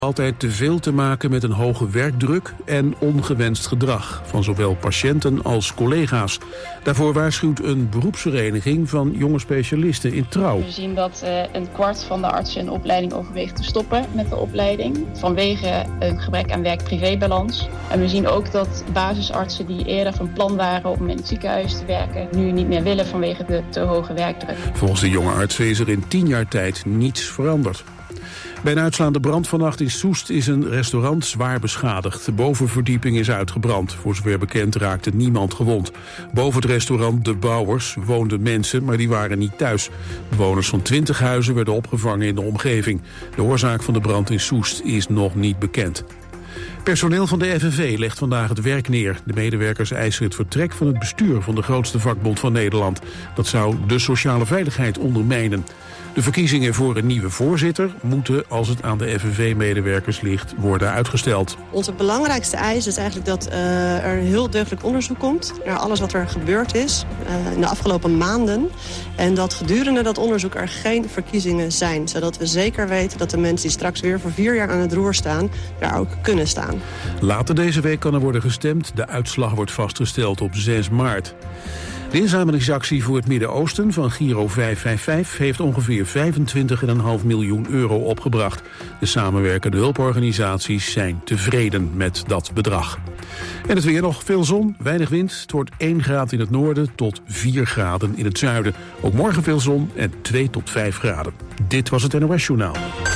Altijd te veel te maken met een hoge werkdruk en ongewenst gedrag van zowel patiënten als collega's. Daarvoor waarschuwt een beroepsvereniging van jonge specialisten in Trouw. We zien dat een kwart van de artsen een opleiding overweegt te stoppen met de opleiding vanwege een gebrek aan werk-privé-balans. En we zien ook dat basisartsen die eerder van plan waren om in het ziekenhuis te werken nu niet meer willen vanwege de te hoge werkdruk. Volgens de jonge artsen is er in 10 jaar tijd niets veranderd. Bij een uitslaande brand vannacht in Soest is een restaurant zwaar beschadigd. De bovenverdieping is uitgebrand. Voor zover bekend raakte niemand gewond. Boven het restaurant De Bouwers woonden mensen, maar die waren niet thuis. Bewoners van 20 huizen werden opgevangen in de omgeving. De oorzaak van de brand in Soest is nog niet bekend. Personeel van de FNV legt vandaag het werk neer. De medewerkers eisen het vertrek van het bestuur van de grootste vakbond van Nederland. Dat zou de sociale veiligheid ondermijnen. De verkiezingen voor een nieuwe voorzitter moeten, als het aan de FNV-medewerkers ligt, worden uitgesteld. Onze belangrijkste eis is eigenlijk dat er een heel deugdelijk onderzoek komt naar alles wat er gebeurd is in de afgelopen maanden. En dat gedurende dat onderzoek er geen verkiezingen zijn. Zodat we zeker weten dat de mensen die straks weer voor 4 jaar aan het roer staan, daar ook kunnen staan. Later deze week kan er worden gestemd. De uitslag wordt vastgesteld op 6 maart. De inzamelingsactie voor het Midden-Oosten van Giro 555 heeft ongeveer 25,5 miljoen euro opgebracht. De samenwerkende hulporganisaties zijn tevreden met dat bedrag. En het weer nog veel zon, weinig wind. Het wordt 1 graad in het noorden tot 4 graden in het zuiden. Ook morgen veel zon en 2 tot 5 graden. Dit was het NOS Journaal.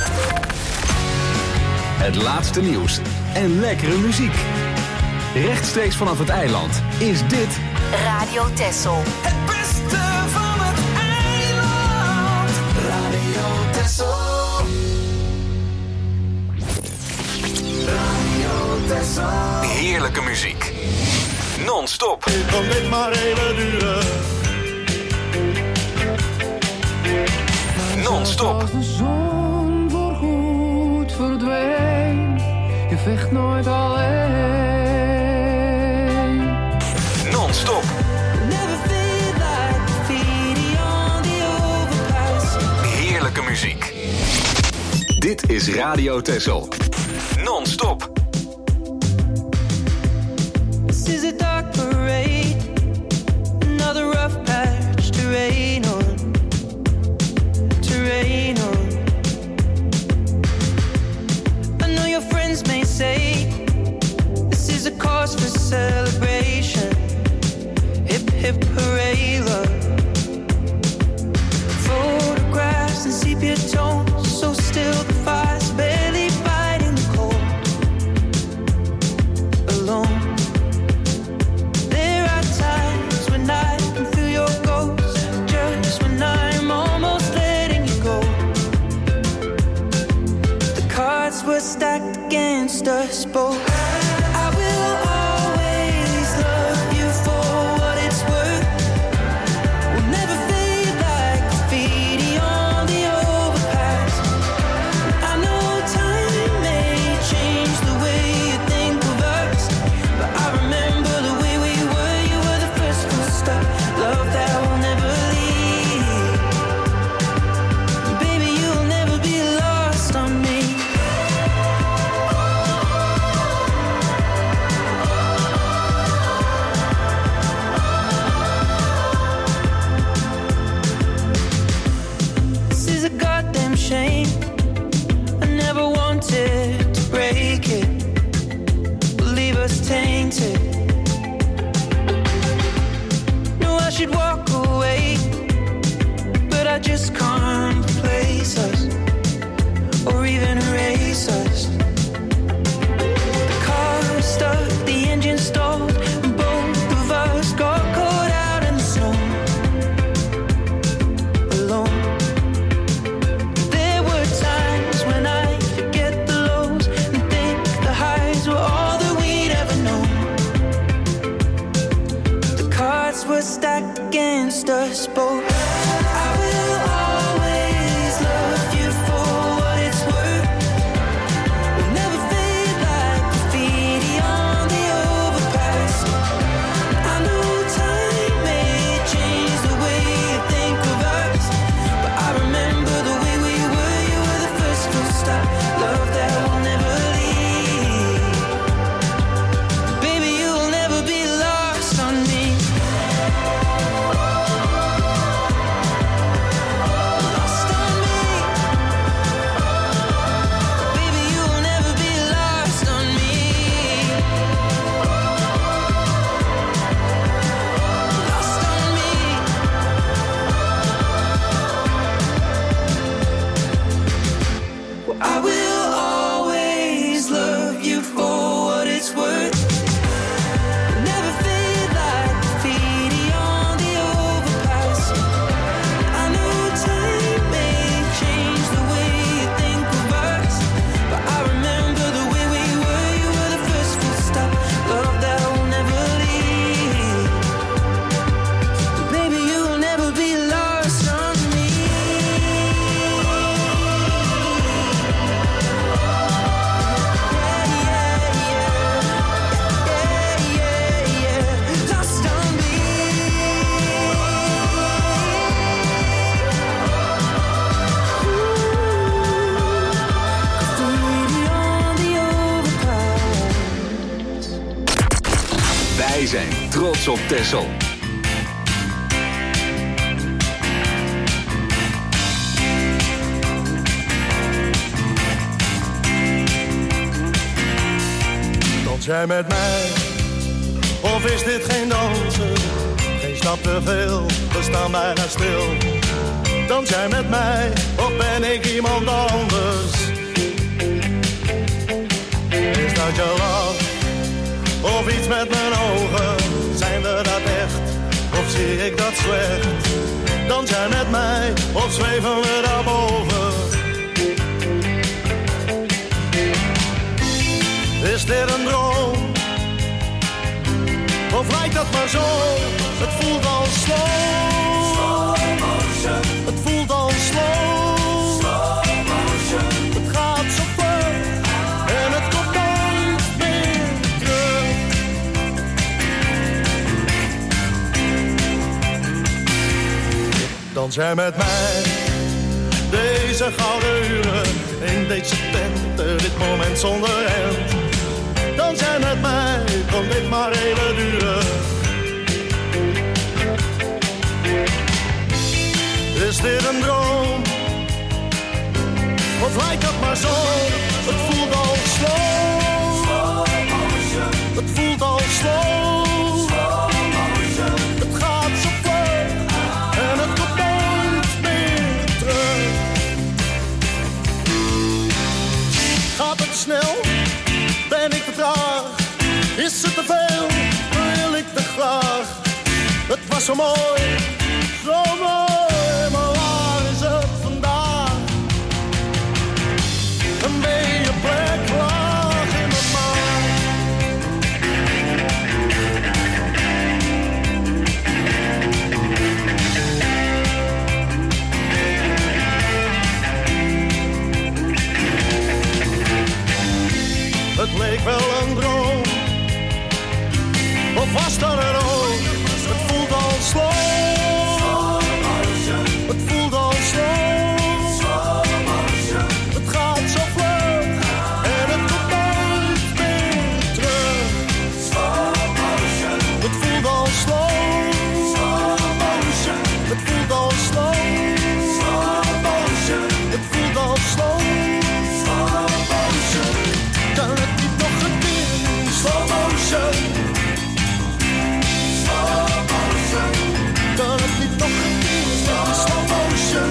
Het laatste nieuws en lekkere muziek. Rechtstreeks vanaf het eiland is dit Radio Texel. Het beste van het eiland. Radio Texel. Radio Texel. heerlijke muziek. Non-stop. Het kan dit maar even duren. Non-stop. Als de zon voorgoed verdween, je vecht nooit alleen. Non-stop. Heerlijke muziek. Dit is Radio Texel. Non-stop. This is a dark parade. Another rough patch to rain on. To rain on. I know your friends may say this is a cause for celebration. Hip hip hooray love. Photographs and sepia tones, so still the fire's barely fighting the cold. Alone. There are times when I can feel your ghost, just when I'm almost letting you go. The cards were stacked against us both. I will always love you for what it's worth. We'll never fade like graffiti on the overpass. I know time may change the way you think of us, but I remember the way we were. You were the first full stop, love that will never leave. Baby, you'll never be lost on me. This is a goddamn shame. I never wanted to break it, leave us tainted. No, I should walk away, but I just can't replace us or even erase us. The car stuck, the engine stalled, and both of us got caught out in the snow. Alone. There were times when I forget the lows and think the highs were all that we'd ever known. The cards were stacked against us both. I will always love you for what it's worth. We'll never fade like graffiti on the overpass. I know time may change the way you think of us, but I remember the way we were. You were the first full stop, love that will never Wij zijn trots op Texel. Dans jij met mij, of is dit geen dansen? Geen stap te veel, we staan bijna stil. Dans jij met mij, of ben ik iemand anders? Is dat je lach, of iets met mijn ogen? Zijn we dat echt, of zie ik dat slecht? Dans jij met mij, of zweven we daarboven? Is dit een droom? Of lijkt dat maar zo? Het voelt al slow. Het voelt al slow. Het gaat zo vlug en het komt nooit meer terug. Dans jij met mij deze gouden uren in deze tent, dit moment zonder end. Dans jij met mij, kan dit maar even duren. Is dit een droom? Of lijkt dat maar zo? Het voelt al slow. Het voelt al slow. Het gaat zo vlug en het komt nooit meer terug. Gaat het snel? Ben ik te traag? Is het te veel? Wil ik te graag? Het was zo mooi, zo mooi, maar waar is het vandaag? Een beetje plek laag in mijn maag. Het leek wel een droom, of was dat er ook? Het voelt al slow. Het voelt al slow. Het gaat zo vlug en het komt nooit meer terug. Het voelt al slow. Het voelt al slow. Het voelt al slow. Kan het niet nog een keer in slow motion? Kan het niet nog een keer in slow motion?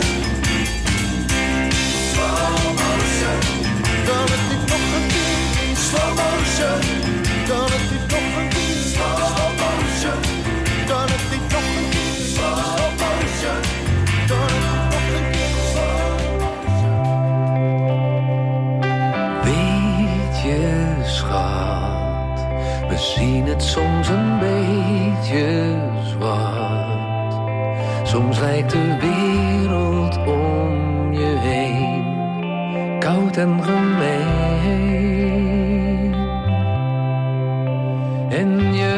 Kan het niet nog een keer in slow motion? Kan het niet nog een keer in slow motion? Kan het niet nog een keer in slow motion? Kan het niet nog een keer in slow motion? Weet je, schat, we zien het soms een beetje zwart. Soms lijkt de wereld om je heen koud en gemeen. En je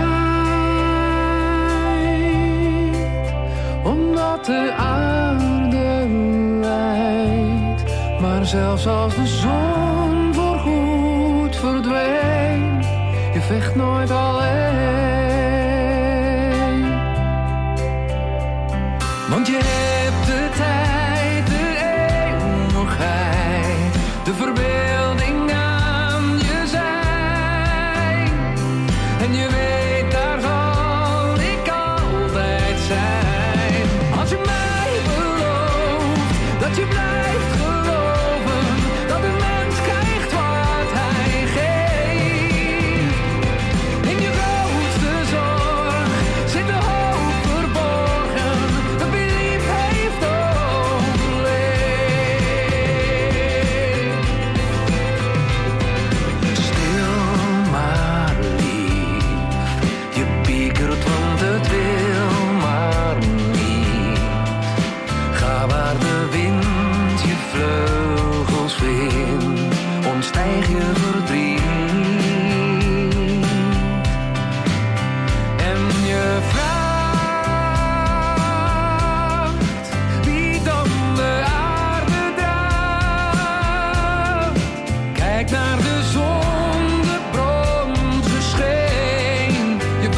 strijdt omdat de aarde lijdt. Maar zelfs als de zon voorgoed verdwijnt, je vecht nooit alleen. Want je hebt de tijd, de eeuwigheid, de verbeelding aan je zij. En je weet, daar zal ik altijd zijn. Als je mij belooft, dat je blijft geloven, dat een mens krijgt wat hij geeft. In je grootste zorg zit de hoop verborgen, dat wie lief heeft overleefd. Stil maar lief, je piekert want het wil maar niet. Ga waar de wind je vleugels vindt, ontstijg je verdriet. En je vraagt wie dan de aarde draagt. Kijk naar de zon, de bronzen scheen. Je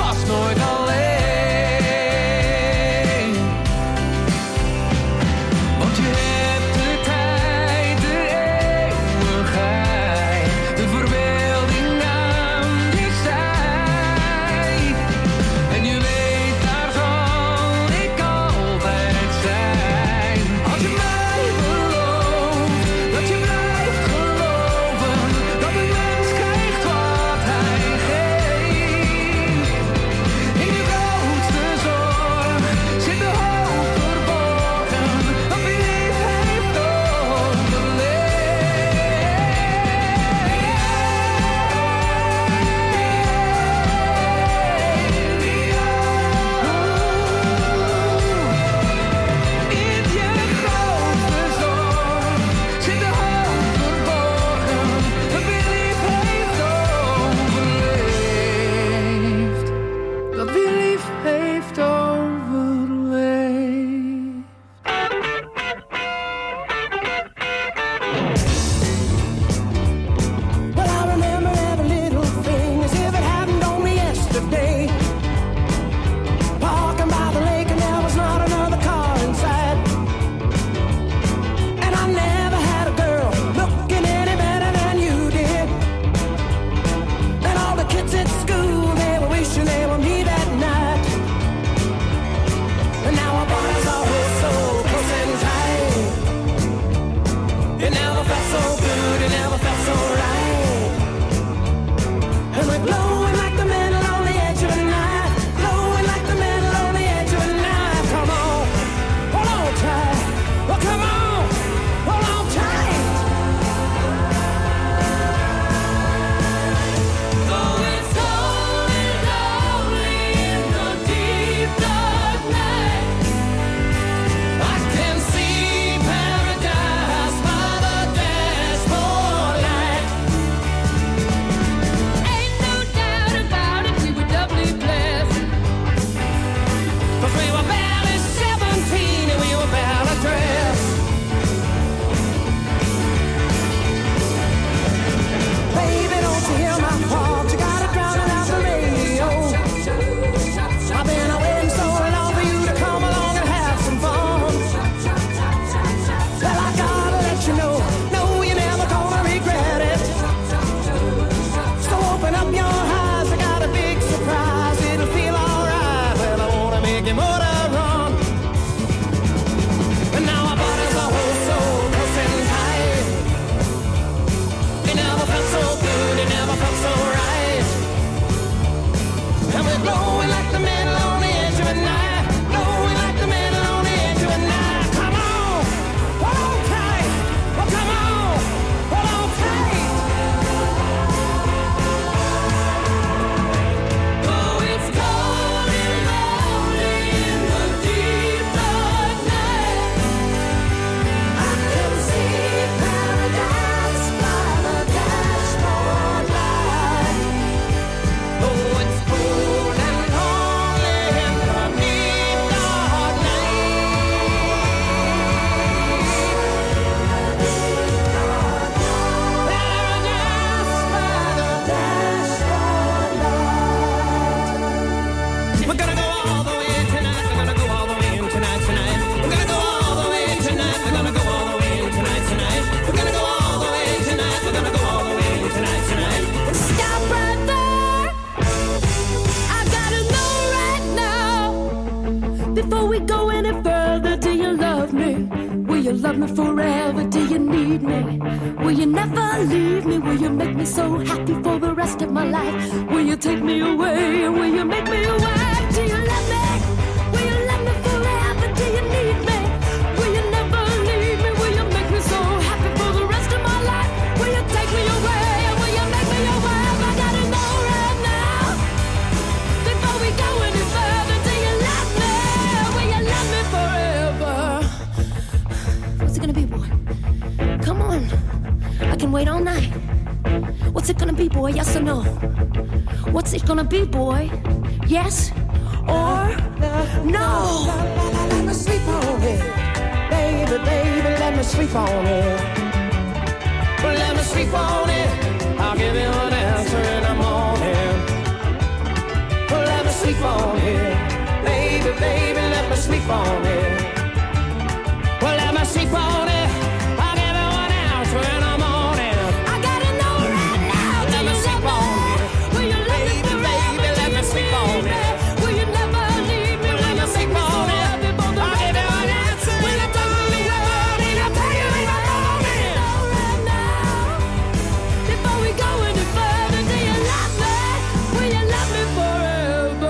love me forever? Do you need me? Will you never leave me? Will you make me so happy for the rest of my life? Will you take me away? Will you make me your wife? Do you love me? Will you love me forever? Do you need me? Will you never leave me? Will you make me so happy for the rest of my life? Will you take me away? Will you make me your wife? I gotta know right now, before we go any further. Do you love me? Will you love me forever? What's it gonna be, boy? Come on, I can wait all night. What's it gonna be, boy? Yes or no? What's it gonna be, boy? Yes or no? Let me sleep on it, baby, baby, let me sleep on it. Let me sleep on it, I'll give you an answer in the morning. Let me sleep on it, baby, baby, let me sleep on it. Let me sleep on it, I'll give you an answer in the morning. I gotta know right now. Let me sleep on it, Will you love me baby, forever? baby, let me sleep on it. Will you never leave me? Let me sleep on it, I'll give you an answer in the morning. I'll tell you in the morning. Right now, before we go any further, do you love me? Will you love me forever?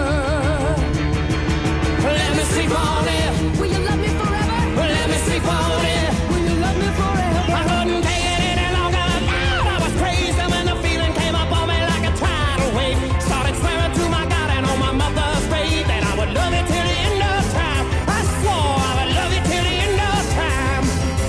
Let me sleep on it. Will you love me forever? Let me sleep on it. Will you love me forever? I couldn't take it any longer. I was crazy when the feeling came up on me like a tidal wave. Started swearing to my God and on my mother's grave that I would love you till the end of time. I swore I would love you till the end of time.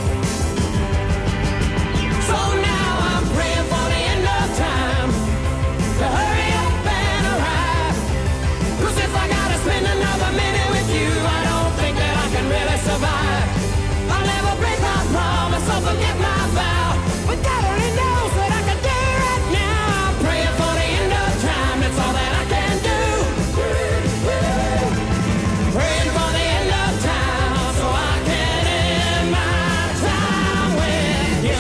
So now I'm praying for the end of time to hurry up and arrive. 'Cause if I gotta spend another minute with you, I don't think that I can really survive. I'll never break my promise or forget my vow. But God only knows what I can do right now. I'm praying for the end of time, that's all that I can do. Praying for the end of time so I can end my time with you.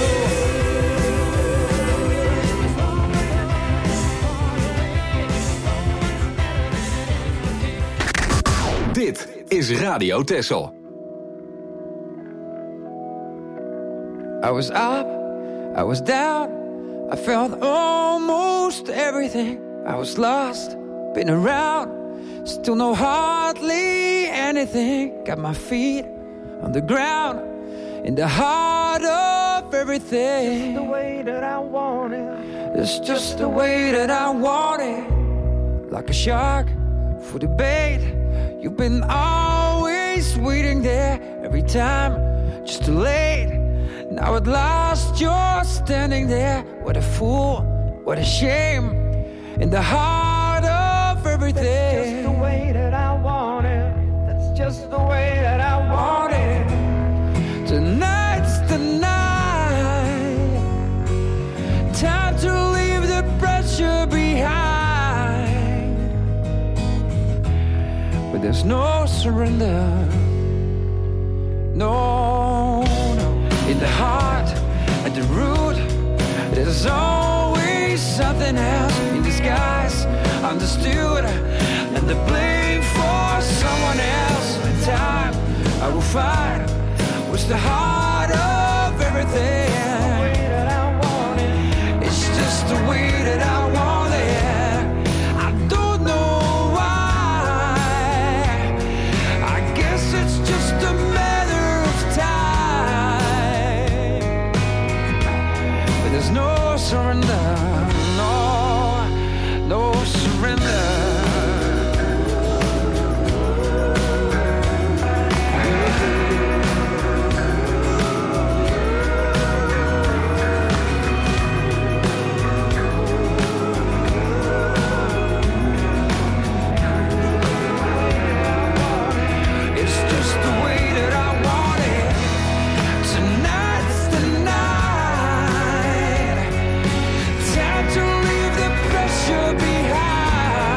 Dit is Radio Texel. I was up, I was down, I felt almost everything. I was lost, been around, still know hardly anything. Got my feet on the ground, in the heart of everything. The way that I want it. It's just the way that I want it. Like a shark for the bait. You've been always waiting there every time, just too late. Now at last you're standing there. What a fool, what a shame. In the heart of everything. That's just the way that I want it. That's just the way that I want it. Tonight's the night. Time to leave the pressure behind. But there's no surrender. No, no. In the heart, at the root, there's always something else in disguise, understood, and the blame for someone else. In time, I will find what's the heart of everything. It's just the way that I want it. I don't know why. I guess it's just a matter of time. But there's no surrender, no, no surrender. Time to leave the pressure behind.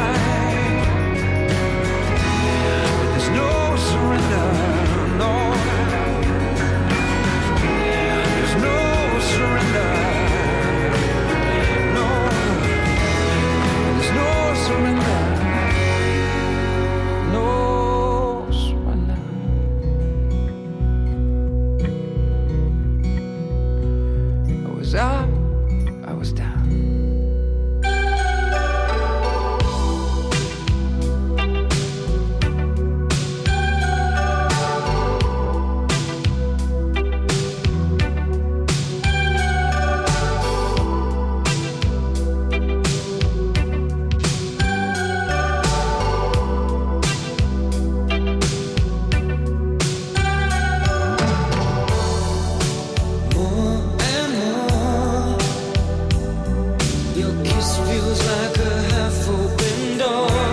This feels like a half-open door.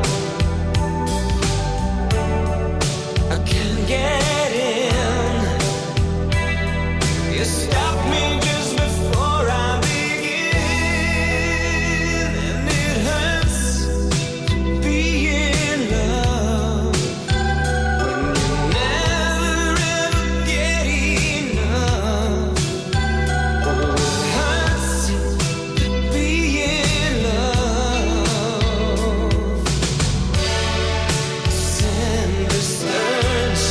I can't get in. You stop me just before I begin, and it hurts to be in love when you never ever get enough. Oh, it hurts to be in love. Send the surge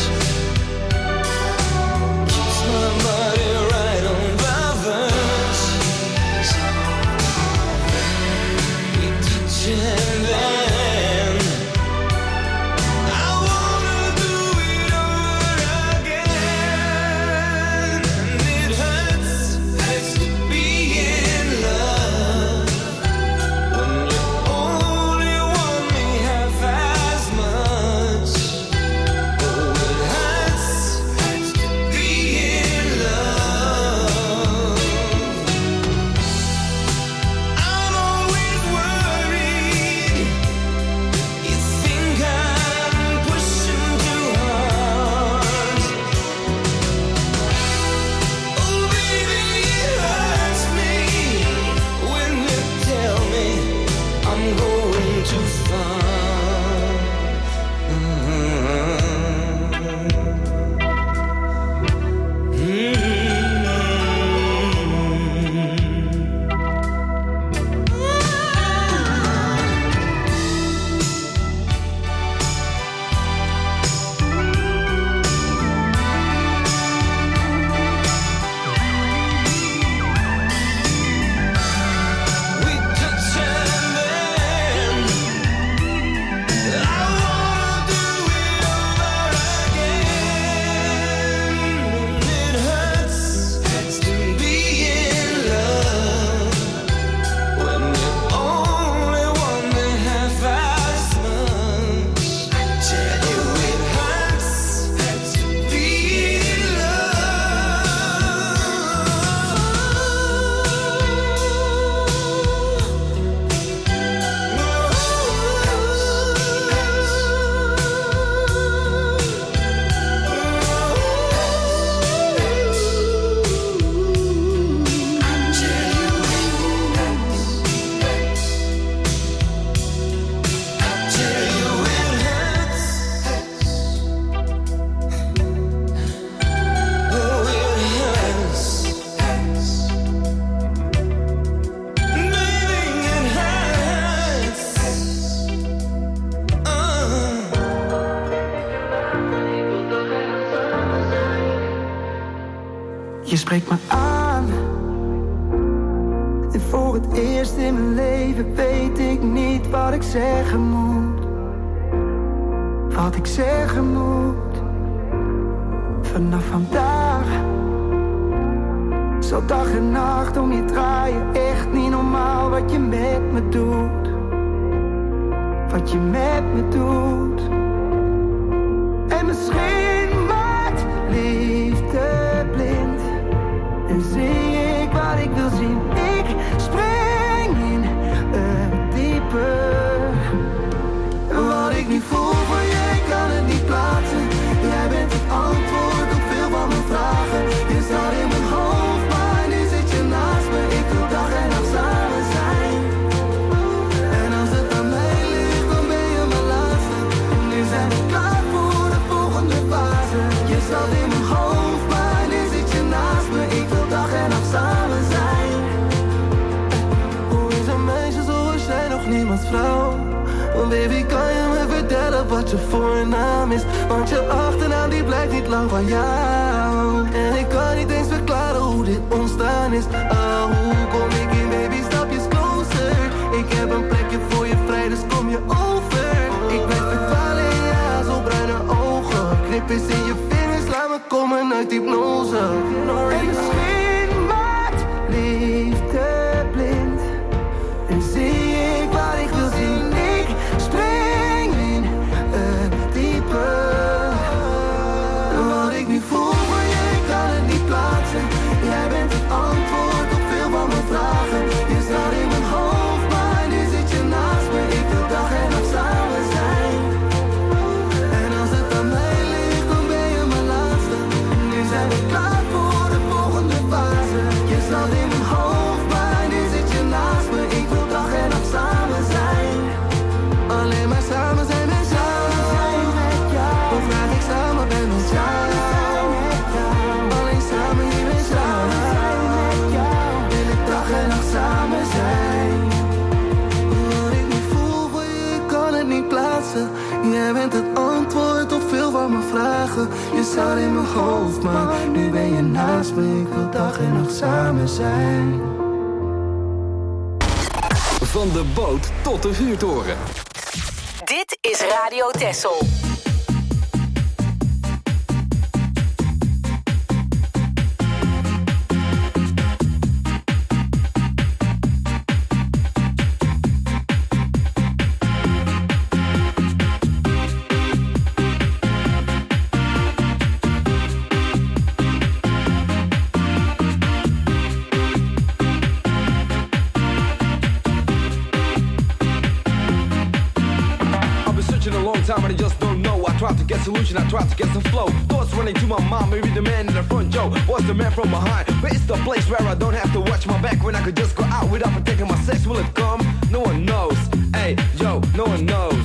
keeps my body right on the verge. We touch and then I wanna do it over again, and it hurts to be in love when you only want me half as much. Oh, it hurts to be in love. I'm always worried. You think I'm pushing too hard. Oh, baby, it hurts me when you tell me I'm going too far. We touch and then I wanna do it over again, and it hurts to be in love when you only want me half as much. I tell you it hurts to be in Je spreekt me aan. En voor het eerst in mijn leven weet ik niet wat ik zeggen moet. Wat ik zeggen moet. Vanaf vandaag zal dag en nacht om je draaien. Echt niet normaal wat je met me doet. Wat je met me doet. En misschien maakt liefde blind. En zie ik wat ik wil zien. Ik spring in het diepe. Wat ik nu voel voor je, ik kan het niet plaatsen. Jij bent het antwoord op veel van mijn vragen. Je staat in mijn hoofd, maar nu zit je naast me. Ik wil dag en nacht samen zijn. En als het aan mij ligt, dan ben je mijn laatste. En nu zijn we klaar voor de volgende fase. Je staat in mijn hoofd, maar nu zit je naast me. Ik wil dag en nacht samen zijn. Hoe is een meisje zoals jij nog niemands vrouw? Oh baby, kan je me vertellen wat je voornaam is? Want je achternaam die blijft niet lang van jou. En ik kan niet eens verklaren hoe dit ontstaan is. Oh, hoe kom ik in, baby, stapjes closer. Ik heb een plekje voor je vrij, dus kom je over. Ik blijf verdwalen in je haar, zo bruine ogen. Knipjes in je vingers, laat me komen uit hypnose. En misschien maakt liefde blind. En zie ik wat ik wil zien. Ik spring in het diepe. Wat ik nu voel voor je, ik kan het niet plaatsen. Jij bent het antwoord op veel van mijn Jij bent het antwoord op veel van mijn vragen. Je staat in mijn hoofd, maar nu ben je naast me. Ik wil dag en nacht samen zijn. Van de boot tot de vuurtoren. Dit is Radio Texel. Time and I just don't know. I tried to get solution, I tried to get some flow. Thoughts running to my mind, maybe the man in the front, Joe was the man from behind. But it's the place where I don't have to watch my back, when I could just go out without protecting my sex. Will it come? No one knows. Hey, yo, no one knows.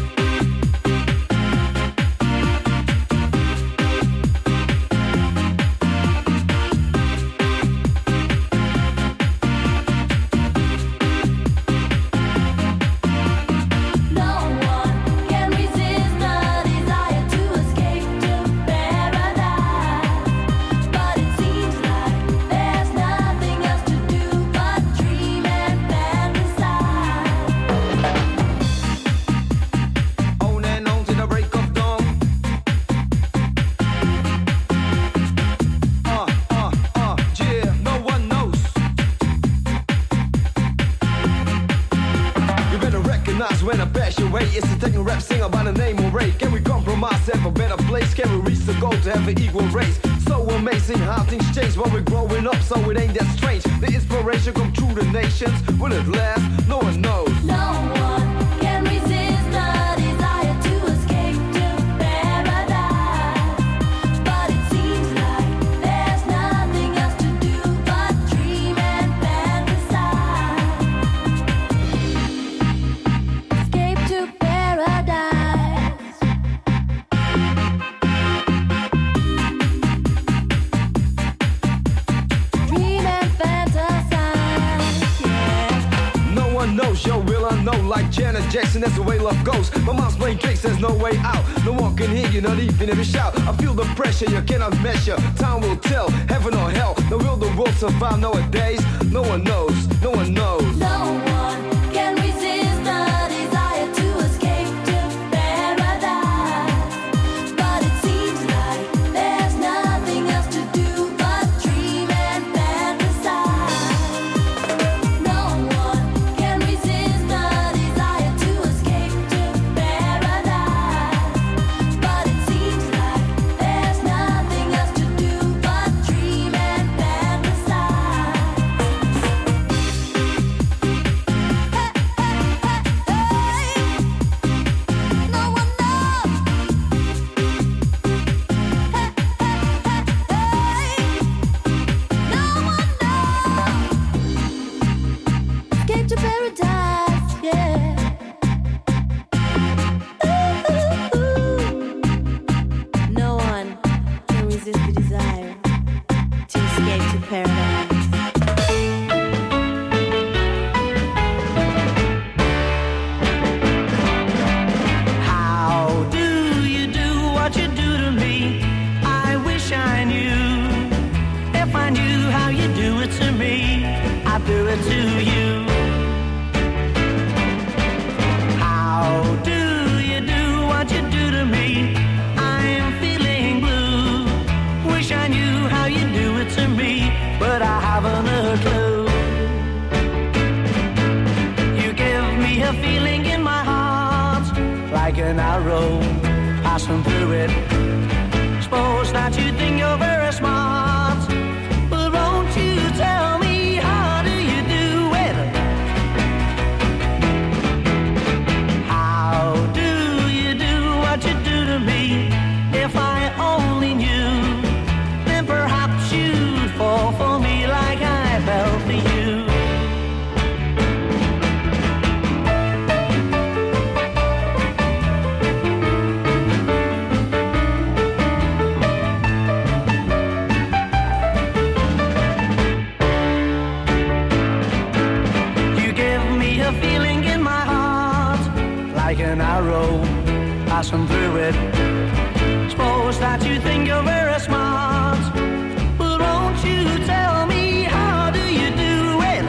When I pass your way, it's a techno rap singer by the name of Ray. Can we compromise, have a better place? Can we reach the goal to have an equal race? So amazing how things change while we're growing up, so it ain't that strange. The inspiration come through the nations. Will it last? No one knows. No one can resist the desire to escape to paradise. But it seems like there's nothing else to do but dream and fantasize. Escape to paradise. Dream and fantasize. Yeah. No one knows, yo, will I know? Like Janet Jackson, that's the way love goes. My mom's playing tricks, there's no way out. No one can hear you, not even if you shout. I feel the pressure, you cannot measure. Time will tell, heaven or hell. Now will the world survive nowadays? No one knows, no one knows. No one can resist the desire to escape to paradise. But it seems like there's nothing else to do but dream and fantasize. No one can resist the desire to escape to paradise. But it seems like there's nothing else to do but dream and fantasize. Escape to paradise, yeah. No one can resist the desire to escape to paradise. How do you do what you do to me? I wish I knew. If I knew how you do it to me, I'd do it to you. How do you do what you do to me? I'm feeling blue. Wish I knew how you do it to me, but I haven't a clue. You give me a feeling in my heart, like an arrow passing through it. Suppose that you think you're very smart, but won't you tell me how do you do it? How do you do what you do to me? If I only knew, then perhaps you'd fall for me like I fell for you. passing through it. Suppose that you think you're very smart, but won't you tell me how do you do it?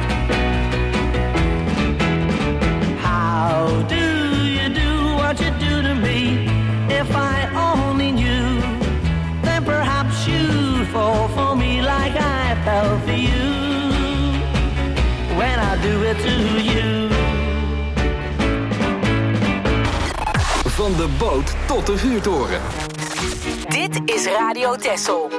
How do you do what you do to me? If I only knew, then perhaps you'd fall for me like I fell for you when I do it to you. Van de boot tot de vuurtoren. Dit is Radio Texel.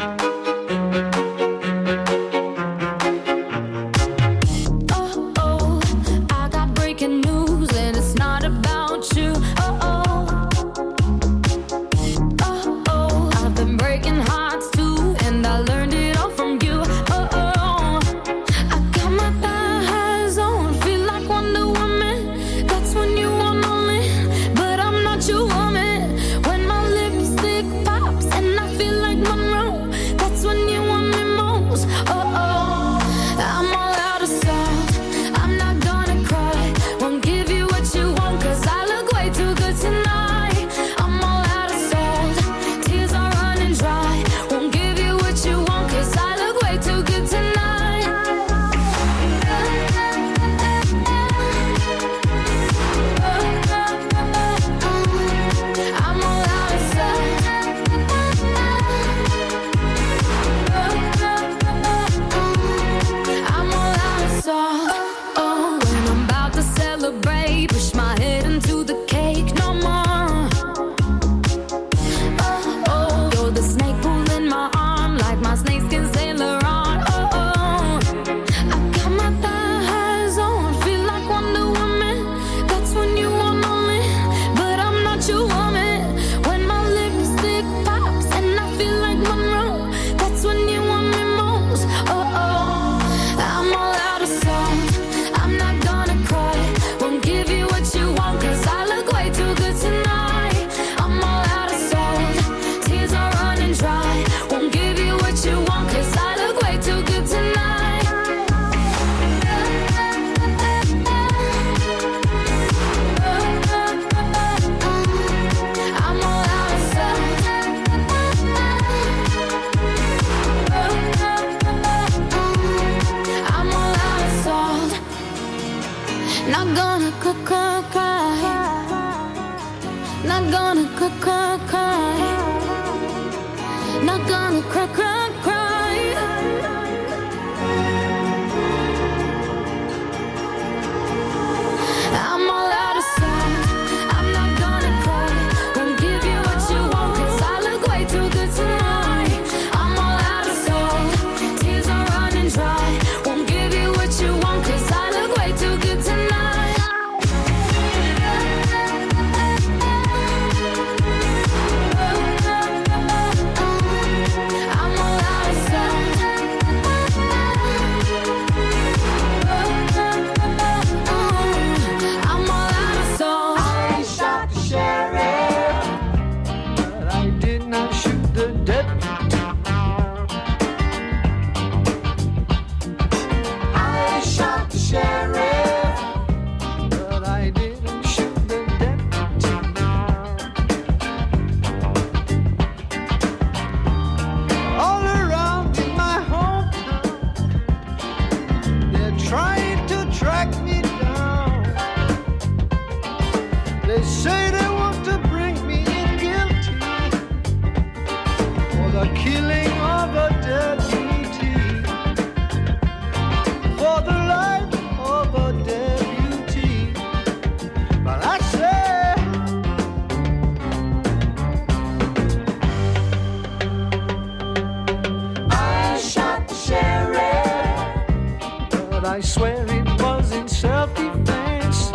I swear it was in self-defense.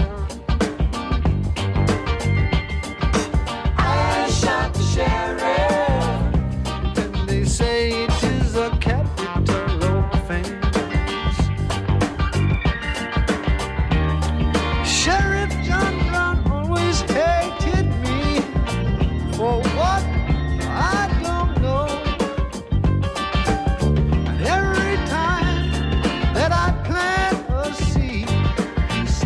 I shot the sheriff, and they say it is a capital offense. Sheriff John Brown always hated me for what I don't know. And every time that I plant a seed, he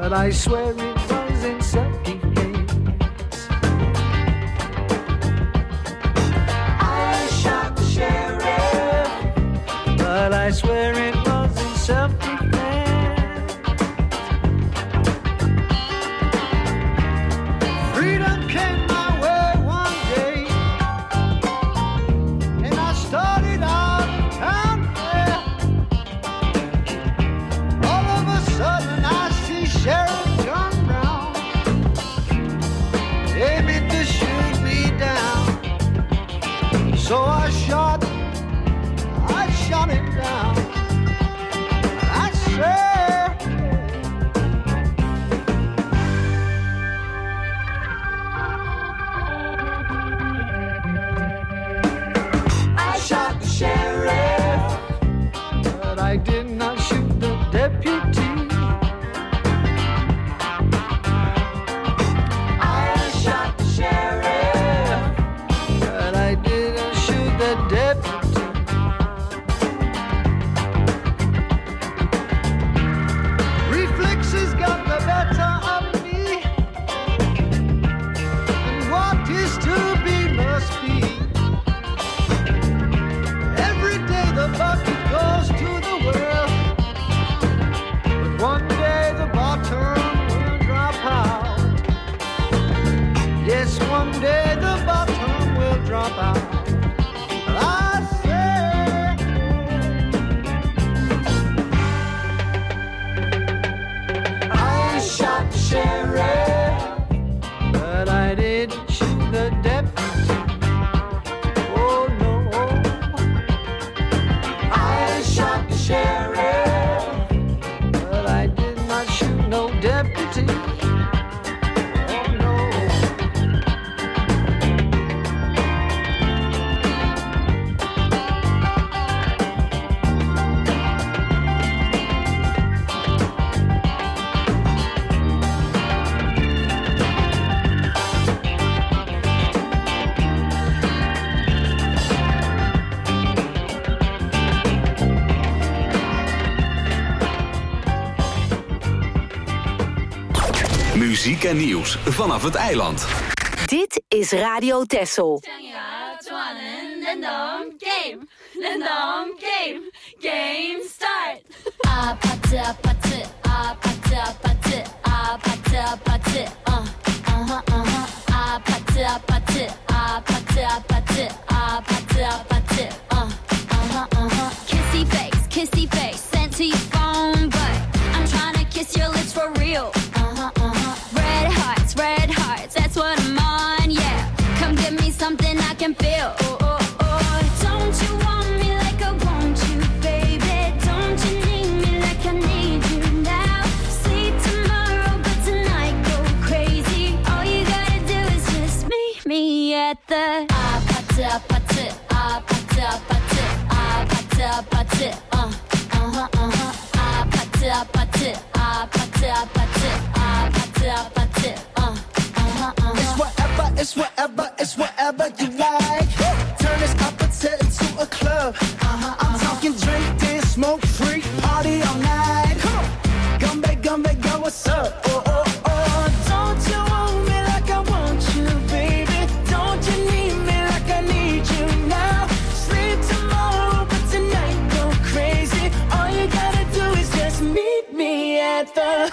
but I swear it was in self-defense. I shot the sheriff, but I swear it was in self-defense. Freedom came my way one day, and I started out of town there. All of a sudden I see Sheriff John Brown aiming to shoot me down. So I shot him down. I said, I shot the sheriff, but I did not shoot the deputy. I shot the sheriff, but I didn't shoot the deputy. Reflexes got the better of me, and what is to be must be. Every day the bucket goes to the well, but one day the bottom will drop out. Yes, one day the bottom will drop out. I say, I shot the sheriff, but I didn't shoot the deputy. Oh no, I shot the sheriff, but I did not shoot no deputy. Oh no. Muziek en nieuws vanaf het eiland. Dit is Radio Texel. Game start. Kissy face, sent to your phone, but I'm trying to kiss your lips for real. Red hearts, that's what I'm on, yeah. Come give me something I can feel. Don't you want me like I want you, baby? Don't you need me like I need you now? Sleep tomorrow, but tonight go crazy. All you gotta do is just meet me at the It's whatever you like. Turn this opposite into a club. I'm talking drink, dance, smoke, freak, party all night. Come on, gumbe, go, what's up? Don't you want me like I want you, baby? Don't you need me like I need you now? Sleep tomorrow, but tonight go crazy. All you gotta do is just meet me at the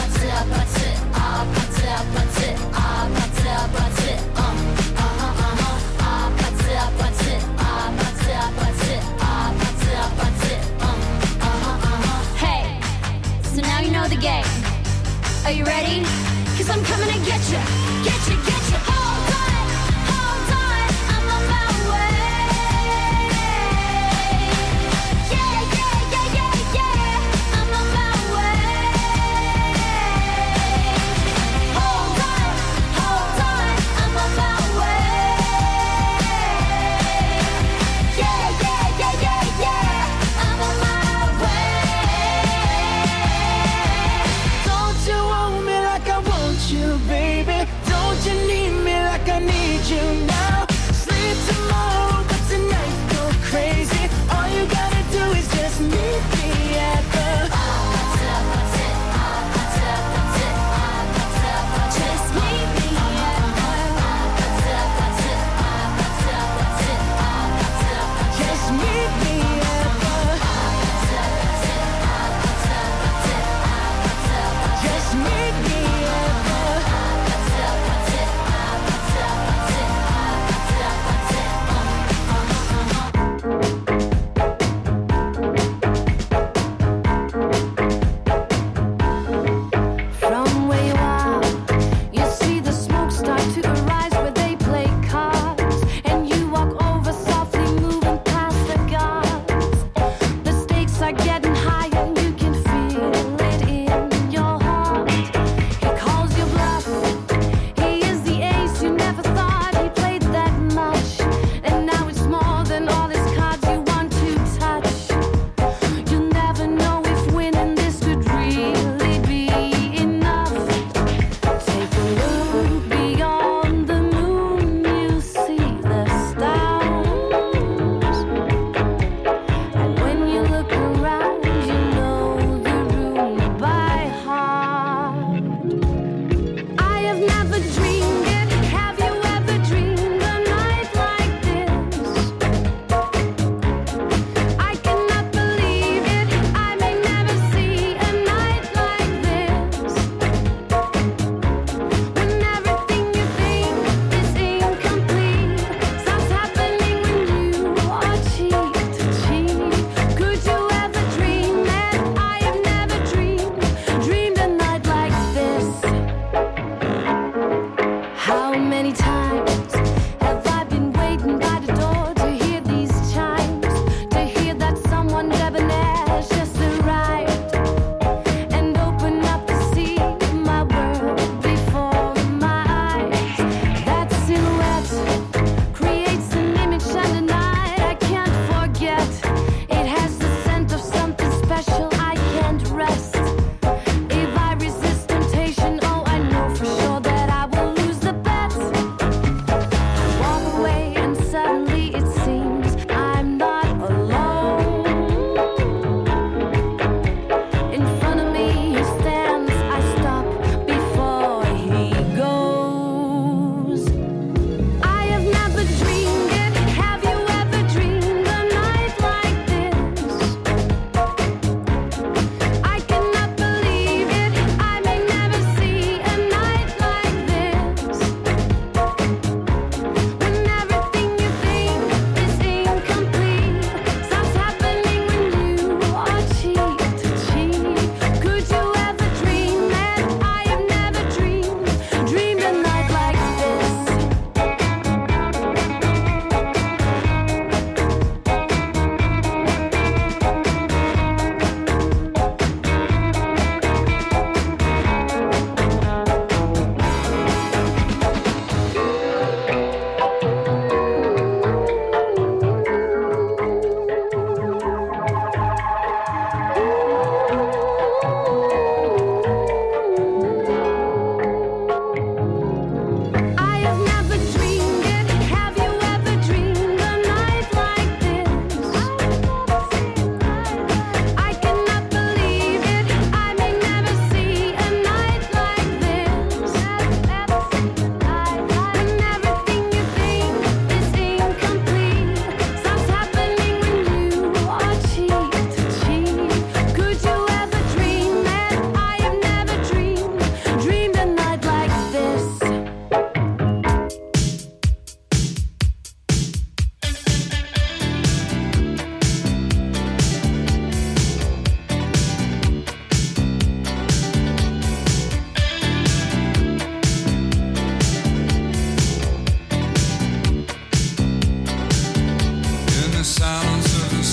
Hey, so now you know the game. Are you ready? 'Cause I'm coming to get you. Hold on, I'm on my way. Yeah, I'm on my way. Hold on, I'm on my way. Yeah, I'm on my way. Don't you want me like I want you, baby? Don't you need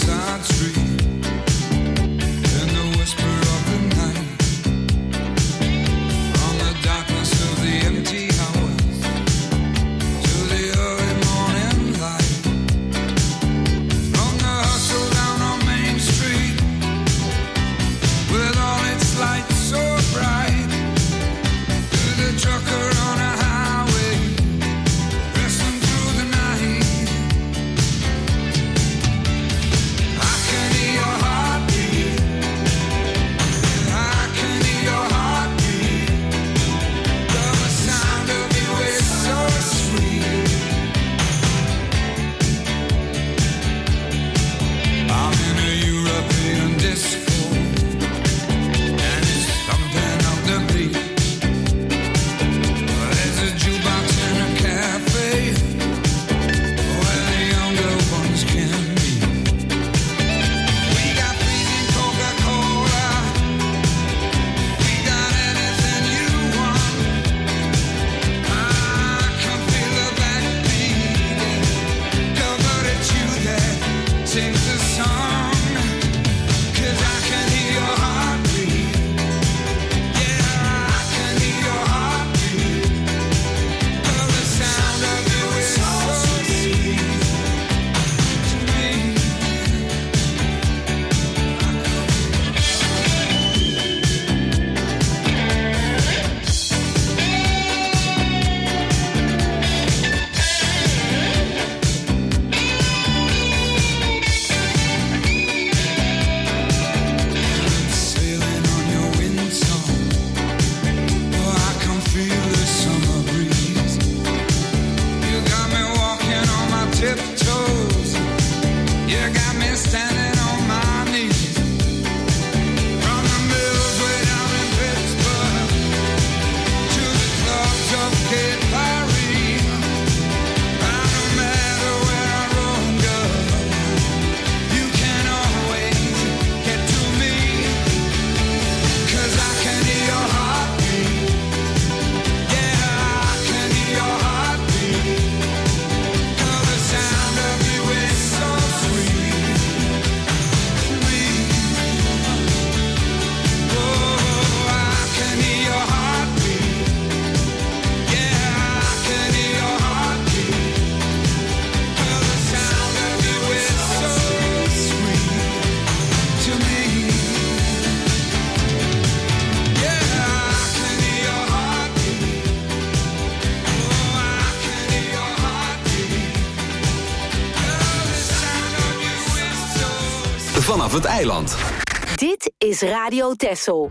Vanaf het eiland. Dit is Radio Texel.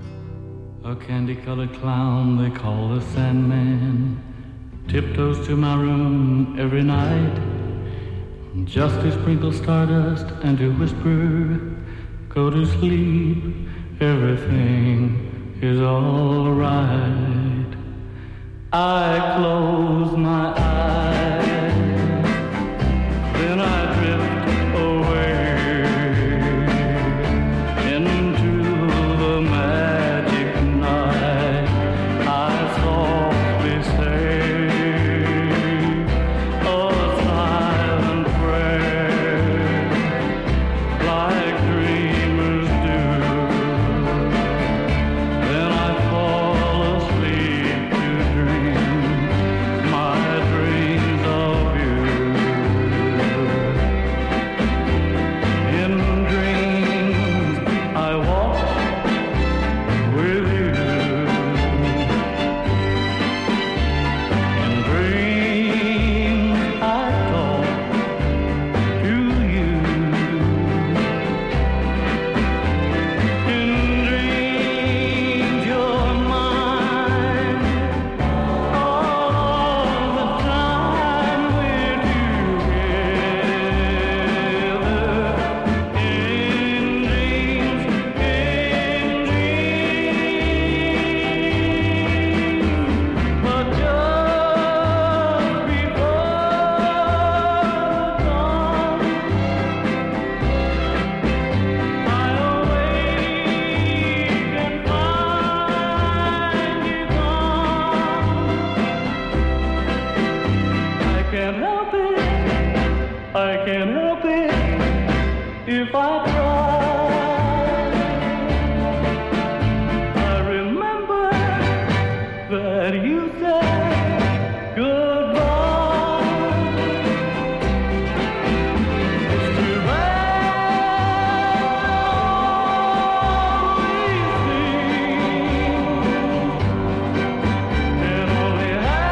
A candy-colored clown they call the Sandman tiptoes to my room every night, just to sprinkle stardust and to whisper, go to sleep, everything is all right. I close my eyes, then I drift away into the magic night. I softly say a silent prayer, like dreamers do. Then I fall asleep to dream my dreams of you. In dreams I walk with you. In dreams I talk to you. if I try. I remember that you said goodbye. It's too bad we seem it only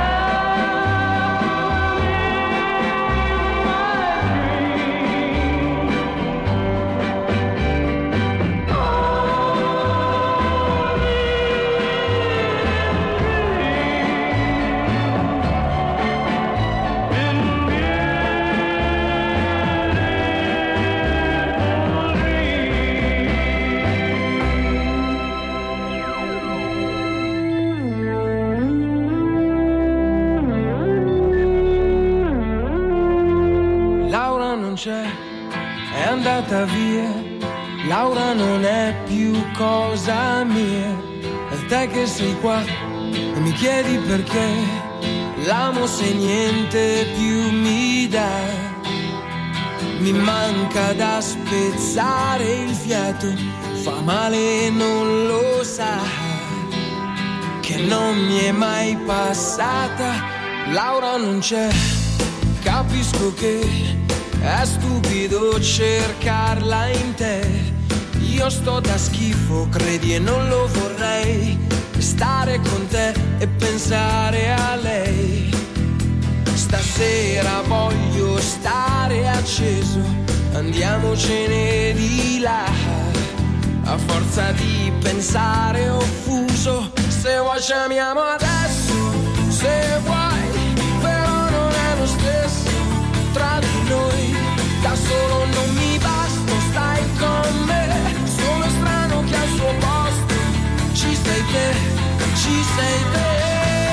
Laura non c'è, è andata via. Laura non è più cosa mia. E te che sei qua e mi chiedi perché l'amo se niente più mi dà. Mi manca da spezzare il fiato, fa male e non lo sa, che non mi è mai passata. Laura non c'è, capisco che è stupido cercarla in te. Io sto da schifo, credi, e non lo vorrei. Stare con te e pensare a lei. Stasera voglio stare acceso, andiamocene di là. A forza di pensare offuso, se vuoi ci amiamo adesso, se vuoi, però non è lo stesso tra di noi. Da solo non mi basta, stai con me. Sono strano che al suo posto ci sei te, ci sei te.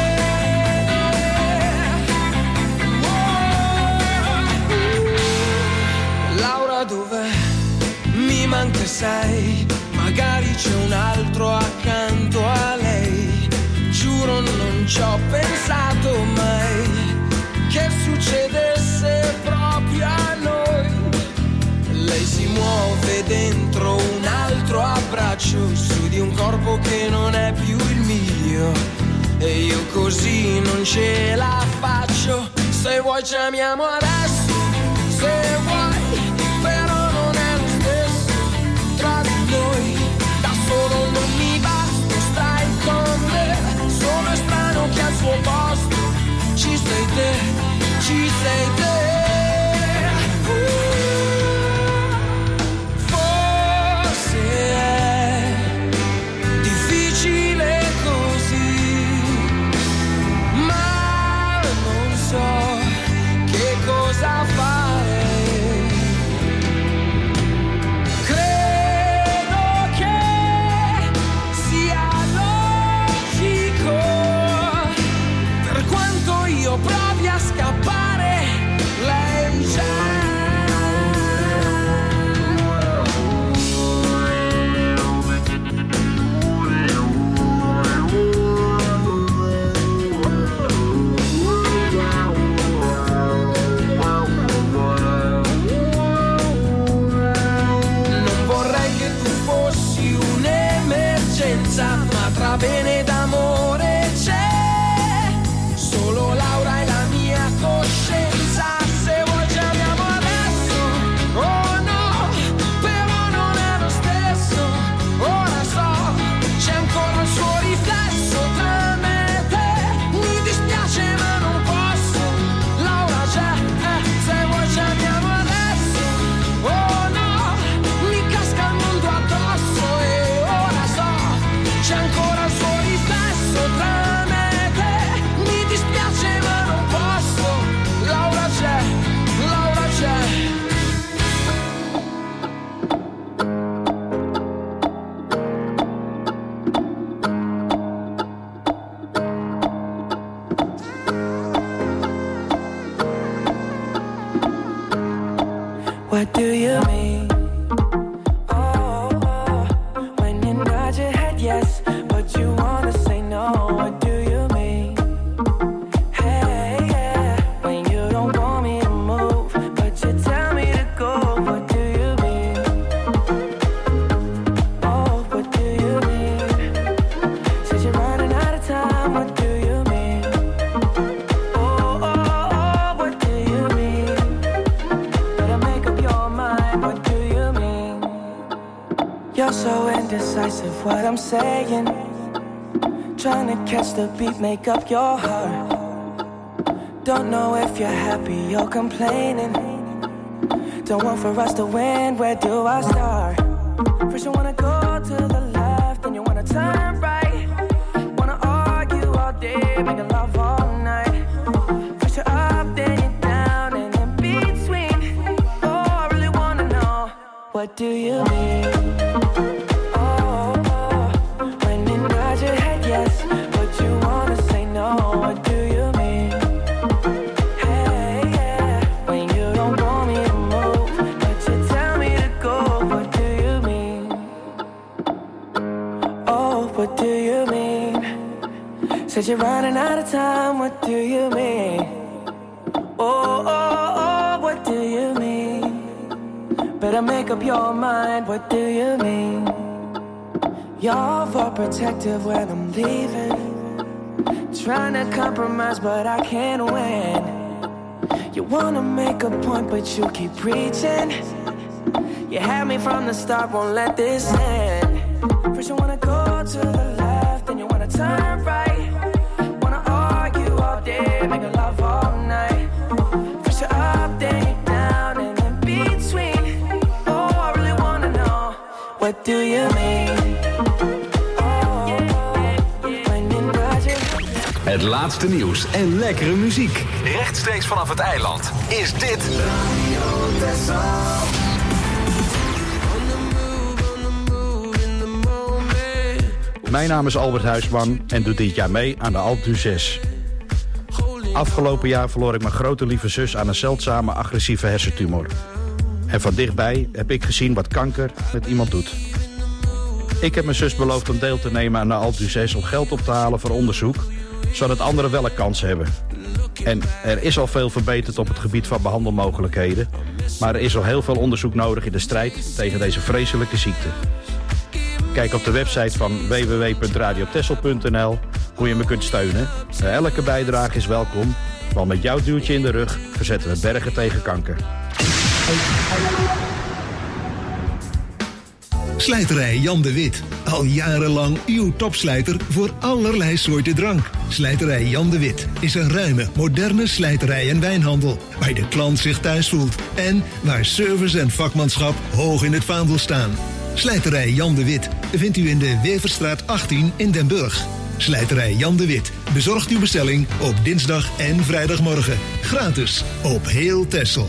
Laura dov'è? Mi manca sei, magari c'è un altro accanto a lei. Giuro non ci ho pensato mai che succedesse proprio a noi. Lei si muove dentro un altro abbraccio, su di un corpo che non è più il mio, e io così non ce la faccio. Se vuoi ci amiamo adesso, se vuoi, però non è lo stesso tra di noi. Da solo non mi basta, stai con me. Sono strano che al suo posto ci sei te, ci sei te. Forse è difficile così, ma non so che cosa fare. You're so indecisive, what I'm saying. Trying to catch the beat, make up your heart. Don't know if you're happy or complaining. Don't want for us to win, where do I start? First you wanna go to the left, then you wanna turn right. Wanna argue all day, making love all night. First you're up, then you're down, and in between. Oh, I really wanna know, what do you mean? Oh, when you nod your head yes, but you wanna say no, what do you mean? Hey, yeah, when you don't want me to move, but you tell me to go, what do you mean? Oh, what do you mean? Said you're running out of time, what do you mean? Oh, what do you mean? Better make up your mind, what do you mean? You're overprotective when I'm leaving. Trying to compromise, but I can't win. You wanna make a point, but you keep preaching. You had me from the start, won't let this end. First you wanna go to the left, then you wanna turn right. Wanna argue all day, make love all night. First you're up, then you're down, and in between. Oh, I really wanna know, what do you mean? Het laatste nieuws en lekkere muziek. Rechtstreeks vanaf het eiland is dit Radio Texel. Mijn naam is Albert Huisman en doe dit jaar mee aan de Alpe d'Huez. Afgelopen jaar verloor ik mijn grote lieve zus aan een zeldzame agressieve hersentumor. En van dichtbij heb ik gezien wat kanker met iemand doet. Ik heb mijn zus beloofd om deel te nemen aan de Alpe d'Huez om geld op te halen voor onderzoek, zodat anderen wel een kans hebben. En er is al veel verbeterd op het gebied van behandelmogelijkheden, maar er is al heel veel onderzoek nodig in de strijd tegen deze vreselijke ziekte. Kijk op de website van www.radiotessel.nl hoe je me kunt steunen. Elke bijdrage is welkom, want met jouw duwtje in de rug verzetten we bergen tegen kanker. Slijterij Jan de Wit. Al jarenlang uw topslijter voor allerlei soorten drank. Slijterij Jan de Wit is een ruime, moderne slijterij en wijnhandel, waar de klant zich thuis voelt en waar service en vakmanschap hoog in het vaandel staan. Slijterij Jan de Wit vindt u in de Weverstraat 18 in Den Burg. Slijterij Jan de Wit bezorgt uw bestelling op dinsdag en vrijdagmorgen. Gratis op heel Texel.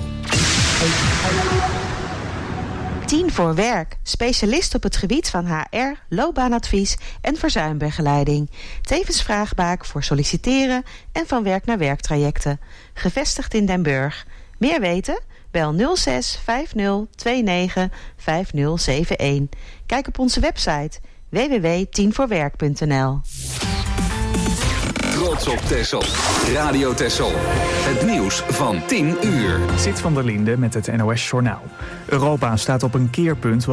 10 voor werk. Specialist op het gebied van HR, loopbaanadvies en verzuimbegeleiding. Tevens vraagbaak voor solliciteren en van werk naar werktrajecten. Gevestigd in Den Burg. Meer weten? Bel 06 50 29 5071. Kijk op onze website www.10voorwerk.nl. Trots op Texel. Radio Texel. Het nieuws van 10 uur. Zit van der Linde met het NOS Journaal. Europa staat op een keerpunt